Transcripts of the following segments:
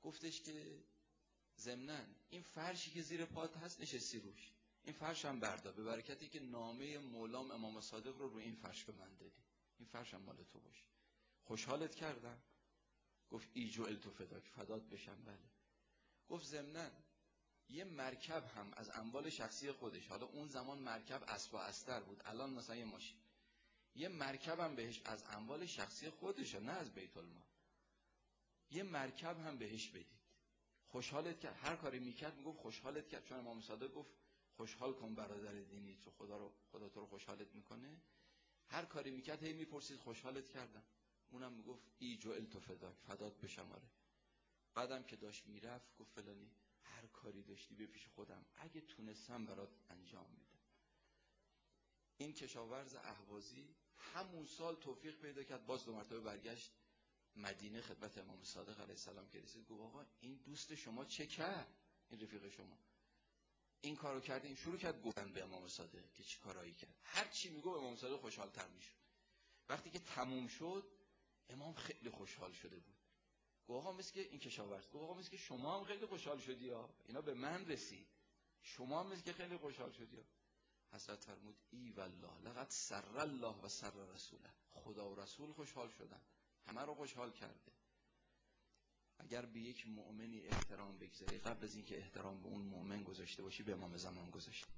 گفتش که ضمناً این فرشی که زیر پات هست نشستی روش، این فرش هم بردار، به برکتی که نامه مولام امام صادق رو روی این فرش به من دادی، این فرش هم مال تو باشه. خوشحالت کردم؟ گفت ای جعلت فداک، فدات بشم. بله. گفت ضمناً یه مرکب هم از اموال شخصی خودش، حالا اون زمان مرکب اسب و استر بود، الان مثلا یه ماشین، یه مرکب هم بهش از اموال شخصی خودشه، نه از بیت المال، یه مرکب هم بهش بدید. خوشحالت کرد؟ هر کاری میکرد میگفت خوشحالت کرد، چون امام صادق گفت خوشحال کن برادر دینی، تو خدا تو رو خوشحالت میکنه. هر کاری میکرد هی میپرسید خوشحالت کردم، اونم میگفت ای جعلت فداک، فدات بشم. آره. بعدم که داشت میرفت گفت فلانی هر کاری داشتی به پیش خودم، اگه تونستم برات انجام میدم. این کشاورز اهوازی همون سال توفیق پیدا کرد، باز 2 مرتبه برگشت مدینه خدمت امام صادق علیه السلام که رسید. گفت آقا این دوست شما چه کرد؟ این رفیق شما این کارو کرد. این شروع کرد گفتن به امام صادق که چی کارایی کرد. هر چی میگفت امام صادق خوشحال‌تر میشد. وقتی که تموم شد امام خیلی خوشحال شده بود. گفت آقا مثل که این کشاورز، گفت آقا مثل که شما هم خیلی خوشحال شدی ها، اینا به من رسید، شما هم مثل که خیلی خوشحال شدی ها. حضرت فرمود ای والله لقد سر الله و سر رسوله، خدا و رسول خوشحال شدن، همه رو خوشحال کرده. اگر به یک مؤمنی احترام بگذاری، قبل از اینکه احترام به اون مؤمن گذاشته باشی به امام زمان گذاشتی.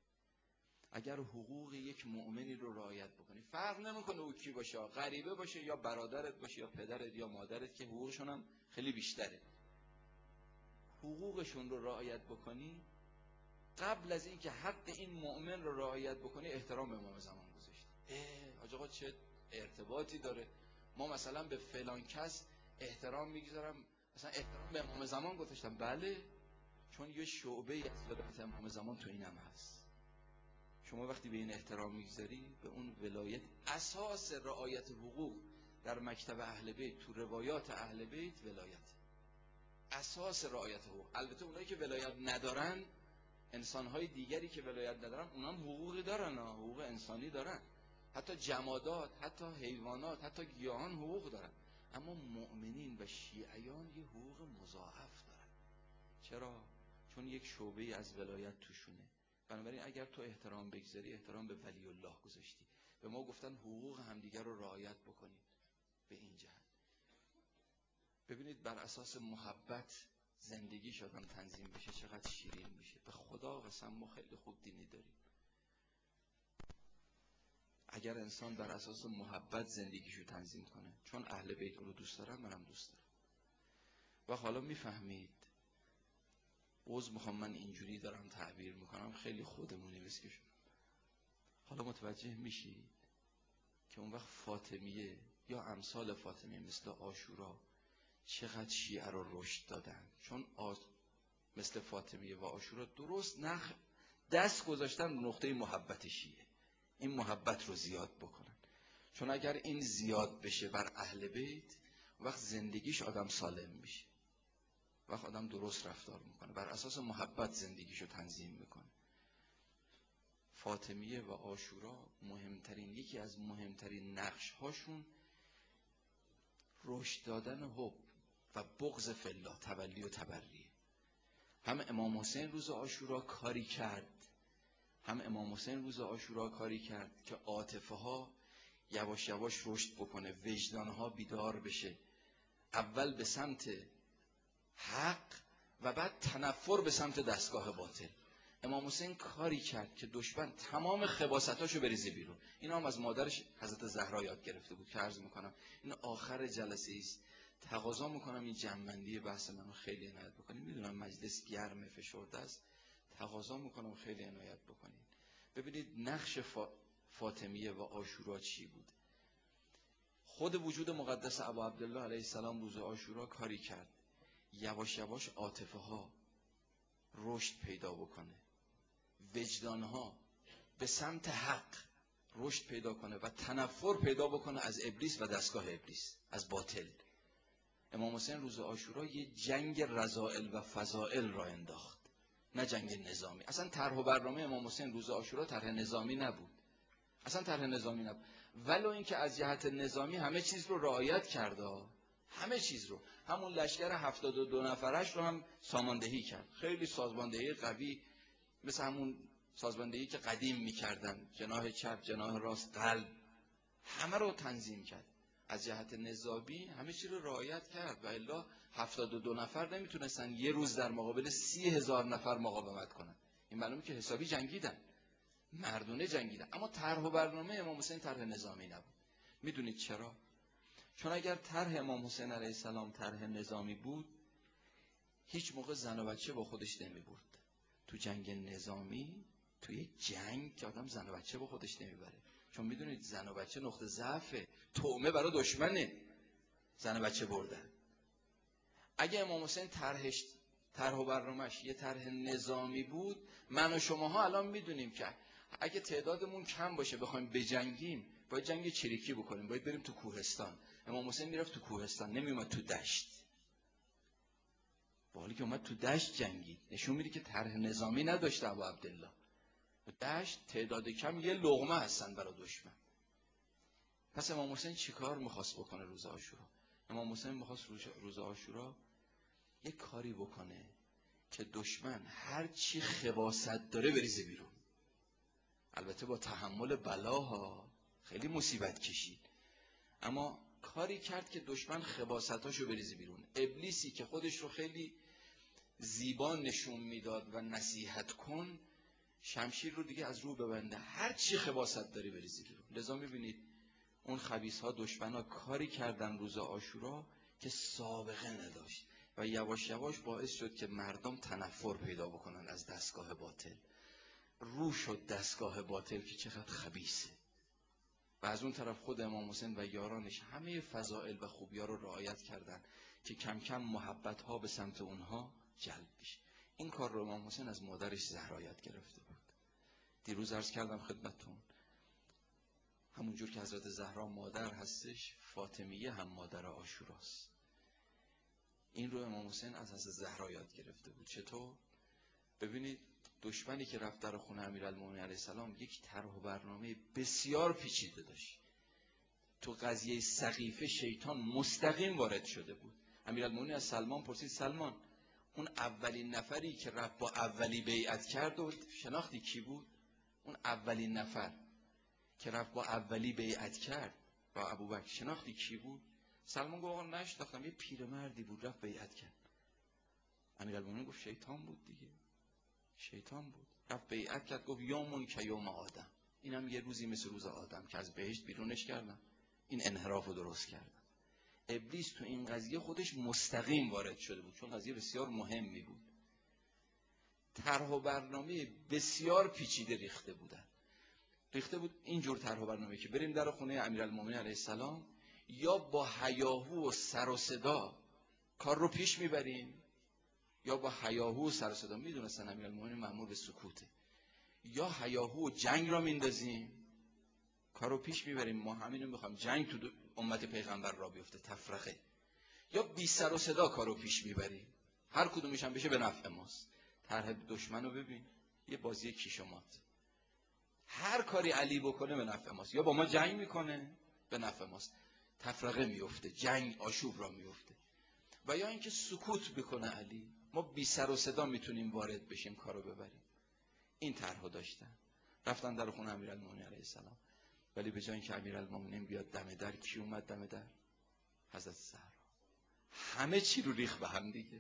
اگر حقوق یک مؤمنی رو رعایت بکنی، فرق نمیکنه او کی باشه، غریبه باشه یا برادرت باشه یا پدرت یا مادرت که حقوقشون هم خیلی بیشتره، حقوقشون رو رعایت بکنی، قبل از اینکه حق این مؤمن رو رعایت بکنی احترام به امام زمان گذاشتی. حاج آقا چه ارتباطی داره؟ ما مثلا به فلان کس احترام میگذارم، مثلا احترام به امام زمان گذاشتم. بله، چون یه شعبه از ولایت امام زمان تو اینم هست. شما وقتی به این احترام میگذاری، به اون ولایت، اساس رعایت حقوق در مکتب اهل بیت تو روایات اهل بیت ولایت، اساس رعایت حقوق. البته اونایی که ولایت ندارن، انسانهای دیگری که ولایت ندارن، اونام حقوقی دارن، حقوق انسانی دارن، حتی جمادات، حتی حیوانات، حتی گیاهان حقوق دارن، اما مؤمنین و شیعیان یه حقوق مضاعف دارن. چرا؟ چون یک شعبه از ولایت توشونه. بنابراین اگر تو احترام بگذاری، احترام به ولی الله گذاشتی. به ما گفتن حقوق همدیگر رو رعایت بکنید. به این جهت ببینید بر اساس محبت زندگی شدن تنظیم بشه چقدر شیرین میشه. به خدا قسم ما خیلی خوب دینی داریم. اگر انسان بر اساس محبت زندگیشو تنظیم کنه، چون اهل بیت رو دوست دارم، منم دوست دارم. و حالا میفهمید، عذر میخوام من اینجوری دارم تعبیر میکنم، خیلی خودمونی بسکه شد. حالا متوجه میشید که اون وقت فاطمیه یا امثال فاطمیه مثل عاشورا چقدر شیعه رو رشد دادن. چون مثل فاطمیه و عاشورا درست دست گذاشتن نقطه محبت شیعه، این محبت رو زیاد بکنن. چون اگر این زیاد بشه بر اهل بیت، وقت زندگیش آدم سالم میشه، وقت آدم درست رفتار میکنه، بر اساس محبت زندگیشو تنظیم میکنه. فاطمیه و عاشورا یکی از مهمترین نقش هاشون رشد دادن حب و بغض فی الله، تولی و تبریه. هم امام حسین روز عاشورا کاری کرد، که عاطفه ها یواش یواش رشد بکنه، وجدان ها بیدار بشه، اول به سمت حق و بعد تنفر به سمت دستگاه باطل. امام حسین کاری کرد که دشمن تمام خباثتاشو بریزه بیرون. اینا هم از مادرش حضرت زهرا یاد گرفته بود که عرض میکنم این آخر جلسه است، تقاضا میکنم این جمع‌بندی بحث منو خیلی عنایت بکنید. میدونم مجلس گرمه، فشرده است، تقاضا میکنم خیلی عنایت بکنید. ببینید نقش فاطمیه و عاشورا چی بود. خود وجود مقدس ابا عبدالله علیه السلام روز عاشورا کاری کرد یواش یواش عاطفه ها رشد پیدا بکنه، وجدان ها به سمت حق رشد پیدا کنه و تنفر پیدا بکنه از ابلیس و دستگاه ابلیس، از باطل. امام حسین روز عاشورا یه جنگ رذائل و فضائل را انداخت، نه جنگ نظامی. اصلا طرح و برنامه امام حسین روز عاشورا طرح نظامی نبود، اصلا طرح نظامی نبود. ولو اینکه از جهت نظامی همه چیز رو رعایت کرده، همه چیز رو، همون لشکر 72 نفرش رو هم ساماندهی کرد. خیلی سازماندهی قوی، مثل همون سازماندهی که قدیم میکردن، جناح چپ، جناح راست، قلب، همه رو تنظیم کرد. از جهت نظامی همه چی رو رعایت کرد و الا 72 نفر نمیتونستن یه روز در مقابل 30,000 نفر مقاومت کنن. این معلومه که حسابی جنگیدن، مردونه جنگیدن. اما طرح و برنامه امام حسین طرح نظامی نبود. میدونید چرا؟ چون اگر طرح امام حسین علیه السلام طرح نظامی بود، هیچ موقع زن و بچه با خودش نمیبرد. تو جنگ نظامی، توی جنگ که آدم زن و بچه با خودش نمیبره، چون میدونید زن و بچه نقطه ضعفه، طعمه برای دشمنه زن و بچه بردن. اگه امام حسین طرح و برنامه‌اش یه طرح نظامی بود، من و شماها الان میدونیم که اگه تعدادمون کم باشه بخوایم بجنگیم، باید جنگ چریکی بکنیم، باید بریم تو کوهستان. امام حسین میرفت تو کوهستان، نمیومد تو دشت. با حالی که اومد تو دشت جنگید، نشون میده که طرح نظامی نداشته ابو عبدالله. دشت تعداد کم یه لقمه هستن برای دشمن. پس امام حسین چیکار میخواست بکنه روز عاشورا؟ امام حسین میخواست روز عاشورا یه کاری بکنه که دشمن هر چی خباثت داره بریزه بیرون. البته با تحمل بلاها، خیلی مصیبت کشید، اما کاری کرد که دشمن خباثتاشو بریزه بیرون. ابلیسی که خودش رو خیلی زیبا نشون میداد و نصیحت کن، شمشیر رو دیگه از رو ببنده، هر چی خباثت داره بریزه بیرون. لذا میبینید اون خبیث‌ها، دشمن‌ها کاری کردن روز عاشورا که سابقه نداشت و یواش یواش باعث شد که مردم تنفر پیدا بکنن از دستگاه باطل. رو شد دستگاه باطل که چقدر خبیثه. و از اون طرف خود امام حسین و یارانش همه فضائل و خوبی‌ها رو رعایت کردن که کم کم محبت‌ها به سمت اونها جلب بشه. این کار رو امام حسین از مادرش زهرا یاد گرفته بود. دیروز عرض کردم خدمتتون، همونجور که حضرت زهرا مادر هستش، فاطمیه هم مادر عاشوراست. این رو امام حسین از حضرت زهرا یاد گرفته بود. چطور؟ ببینید دشمنی که رفت در خونه امیرالمومنین علیه السلام یک طرح و برنامه بسیار پیچیده داشت. تو قضیه سقیفه شیطان مستقیم وارد شده بود. امیرالمومنین از سلمان پرسید سلمان، اون اولین نفری که رفت با اولی بیعت کرد و شناختی کی بود؟ اون اولین نفر که رفت با اولی بیعت کرد با ابوبکر، شناختی کی بود؟ سلمان گفت آقا نشناختم، یه پیرمردی بود رفت بیعت کرد. امیرالمومنین گفت شیطان بود دیگه، شیطان بود. رفت بیعت کرد، گفت یومون که یوم آدم، اینم یه روزی مثل روز آدم که از بهشت بیرونش کردم، این انحراف رو درست کردم. ابلیس تو این قضیه خودش مستقیم وارد شده بود، چون قضیه بسیار مهمی بود. طرح و برنامه بسیار پیچیده ریخته بود اینجور طرح و برنامه که بریم در خونه امیرالمومنین علیه السلام، یا با هیاهو و سر و صدا کار رو پیش میبریم، یا با هیاهو و سر و صدا، میدونستن امیرالمومنین مأمور به سکوته، یا هیاهو و جنگ را میندازیم کار رو پیش میبریم، ما همینو میخوام جنگ تو امت پیغمبر را بیفته، تفرقه، یا بی سر و صدا کار رو پیش میبریم، هر کدومش هم بشه به نفع ماست. طرح دشمن رو ببین، یه بازی کیش و مات، هر کاری علی بکنه به نفع ماست، یا با ما جنگ میکنه به نفع ماست، تفرقه میفته، جنگ آشوب را میفته، و یا اینکه سکوت بکنه علی، ما بی سر و صدا میتونیم وارد بشیم کارو ببریم. این طرحو داشتن، رفتن در خونه امیرالمومنین علیه السلام، ولی به جای اینکه امیرالمومنین بیاد دم در، کی اومد دم در؟ حضرت زهرا. همه چی رو ریخت به هم دیگه.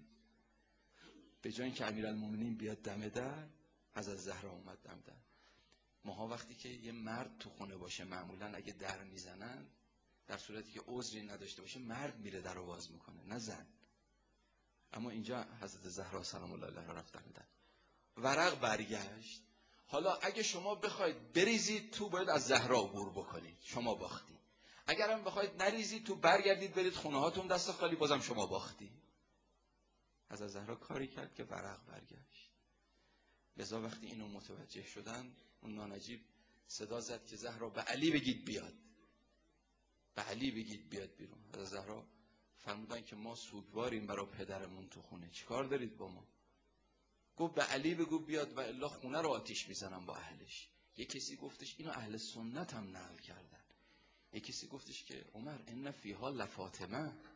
به جای اینکه امیرالمومنین بیاد دم در، حضرت زهرا اومد دم در. ماها وقتی که یه مرد تو خونه باشه، معمولا اگه در میزنن، در صورتی که عذری نداشته باشه، مرد میره در رو باز میکنه، نه زن. اما اینجا حضرت زهرا سلام الله علیها رفت دم در. ورق برگشت. حالا اگه شما بخواید بریزید تو، باید از زهرا عبور بکنید، شما باختی. اگرم بخواید نریزید تو، برگردید برید خونه هاتون دست خالی، بازم شما باختی. حضرت زهرا کاری کرد که ورق برگشت. لذا وقتی اینو متوجه شدن، اون نانجیب صدا زد که زهرا به علی بگید بیاد، به علی بگید بیاد بیرون. حضرت زهرا فرمودن که ما سوگواریم برای پدرمون تو خونه، چیکار دارید با ما؟ گفت به علی بگو بیاد و الا خونه رو آتیش میزنم با اهلش. یک کسی گفتش اینو اهل سنت هم نقل کردن، یک کسی گفتش که عمر ان فیها لفاطمه،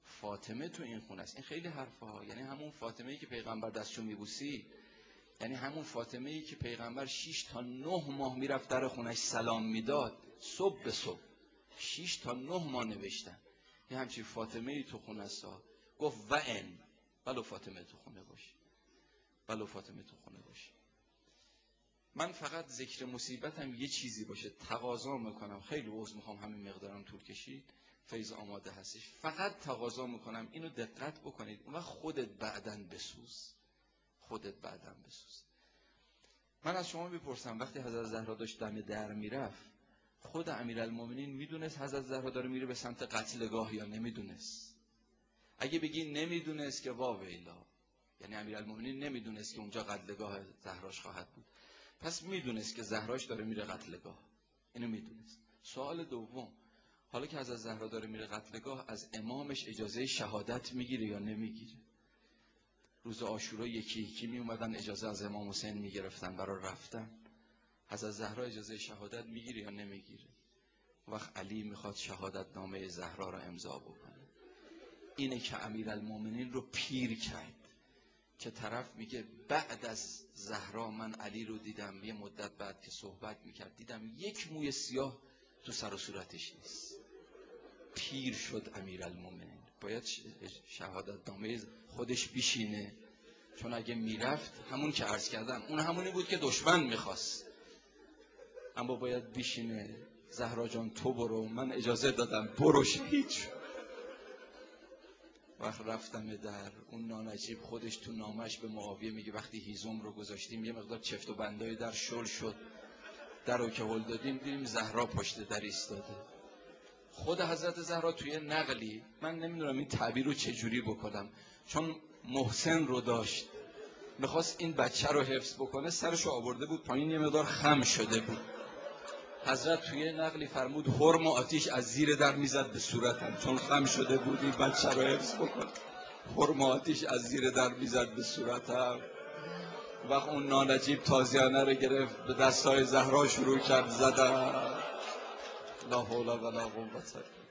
فاطمه تو این خونه است. این خیلی حرفه ها. یعنی همون فاطمه‌ای که پیغمبر دستشو میبوسی، یعنی همون فاطمه‌ای که پیغمبر 6 تا 9 ماه میرفت در خونش سلام میداد، صبح به صبح 6 تا 9 ماه نوشتن یه همچین فاطمه‌ای تو خونه است. گفت و ان ولو فاطمه تو خونه باشه، ولو فاطمه تو خونه باشه. من فقط ذکر مصیبتم یه چیزی باشه تقاضا میکنم، خیلی عذر میخوام همین مقدارم طول کشید، فیض آماده هستش، فقط تقاضا میکنم اینو دقت بکنید، اون وقت خودت بعدن بسوز، خودت بعدن بسوز. من از شما بپرسم وقتی حضرت زهرا داشت دم در میرفت، خود امیرالمومنین میدونست حضرت زهرا داره میره به سمت قتلگاه یا نمیدونست؟ اگه بگی نمیدونست که واویلا، یعنی امیرالمومنین نمیدونست که اونجا قتلگاه زهراش خواهد بود، پس میدونست که زهراش داره میره قتلگاه، اینو میدونست. سوال دوم، حالا که حضرت زهرا داره میره قتلگاه، از امامش اجازه شهادت میگیره یا نمیگیره؟ روز عاشورا یکی یکی می اومدن اجازه از امام حسین میگرفتن برای رفتن. حضرت زهرا اجازه شهادت میگیره یا نمیگیره؟ وقت علی میخواد شهادت نامه زهرا را امضا بکنه. اینه که امیرالمومنین رو پیر کرد که طرف میگه بعد از زهرا من علی رو دیدم، یه مدت بعد که صحبت میکرد دیدم یک موی سیاه تو سر و صورتش نیست. پیر شد امیرالمومنین، باید شهادت نامه خودش بشینه، چون اگه میرفت همون که عرض کردم اون همونی بود که دشمن میخواست، اما باید بشینه زهرا جان تو برو، من اجازه دادم برو شهید شد. وقت رفتم در اون نانجیب خودش تو نامش به معاویه میگه وقتی هیزم رو گذاشتیم یه مقدار چفت و بندای در شل شد، در رو که هل دادیم دیدیم زهرا پشت در ایستاده. خود حضرت زهرا توی نقلی، من نمیدونم این تعبیر رو چجوری بکنم، چون محسن رو داشت میخواست این بچه رو حفظ بکنه، سرشو آورده بود پایین، یه مقدار خم شده بود. حضرت توی نقلی فرمود حرم و آتیش از زیر در میزد به صورتم، چون خم شده بود این بچه رو حفظ بکنه، حرم و آتیش از زیر در میزد به صورتم. وقت اون نانجیب تازیانه رو گرفت به دستای زهرا شروع کرد زدن. لا حول ولا قوة